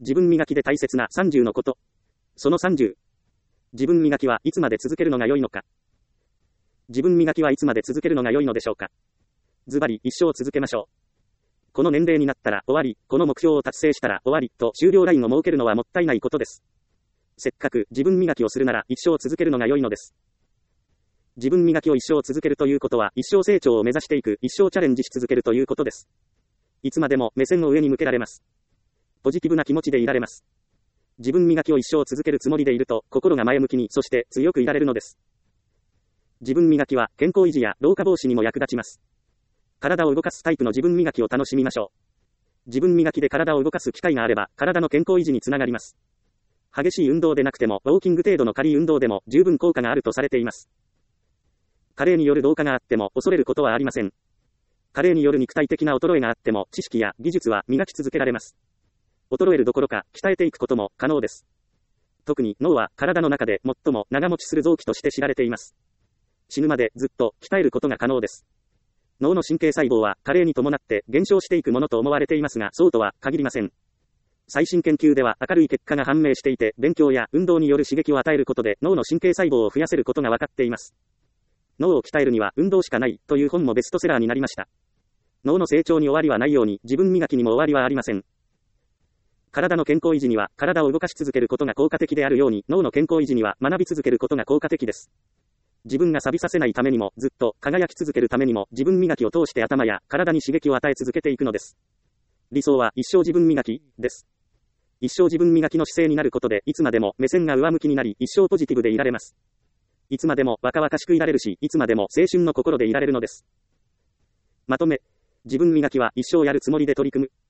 自分磨きで大切な30のこと。その30。自分磨きはいつまで続けるのが良いのか。自分磨きはいつまで続けるのが良いのでしょうか。ズバリ、一生続けましょう。この年齢になったら終わり、この目標を達成したら終わり、と終了ラインを設けるのはもったいないことです。せっかく自分磨きをするなら一生続けるのが良いのです。自分磨きを一生続けるということは、一生成長を目指していく、一生チャレンジし続けるということです。いつまでも目線を上に向けられます。ポジティブな気持ちでいられます。自分磨きを一生続けるつもりでいると、心が前向きに、そして強くいられるのです。自分磨きは健康維持や老化防止にも役立ちます。体を動かすタイプの自分磨きを楽しみましょう。自分磨きで体を動かす機会があれば、体の健康維持につながります。激しい運動でなくても、ウォーキング程度の軽い運動でも十分効果があるとされています。加齢による老化があっても恐れることはありません。加齢による肉体的な衰えがあっても、知識や技術は磨き続けられます。衰えるどころか、鍛えていくことも可能です。特に脳は体の中で最も長持ちする臓器として知られています。死ぬまでずっと鍛えることが可能です。脳の神経細胞は加齢に伴って減少していくものと思われていますが、そうとは限りません。最新研究では明るい結果が判明していて、勉強や運動による刺激を与えることで脳の神経細胞を増やせることが分かっています。脳を鍛えるには運動しかないという本もベストセラーになりました。脳の成長に終わりはないように、自分磨きにも終わりはありません。体の健康維持には体を動かし続けることが効果的であるように、脳の健康維持には学び続けることが効果的です。自分が錆びさせないためにも、ずっと輝き続けるためにも、自分磨きを通して頭や体に刺激を与え続けていくのです。理想は一生自分磨きです。一生自分磨きの姿勢になることで、いつまでも目線が上向きになり、一生ポジティブでいられます。いつまでも若々しくいられるし、いつまでも青春の心でいられるのです。まとめ、自分磨きは一生やるつもりで取り組む。